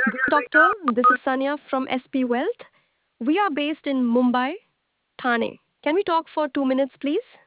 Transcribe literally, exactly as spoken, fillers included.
Doctor, this is Sanya from S P Wealth. We are based in Mumbai, Thane. Can we talk for two minutes, please?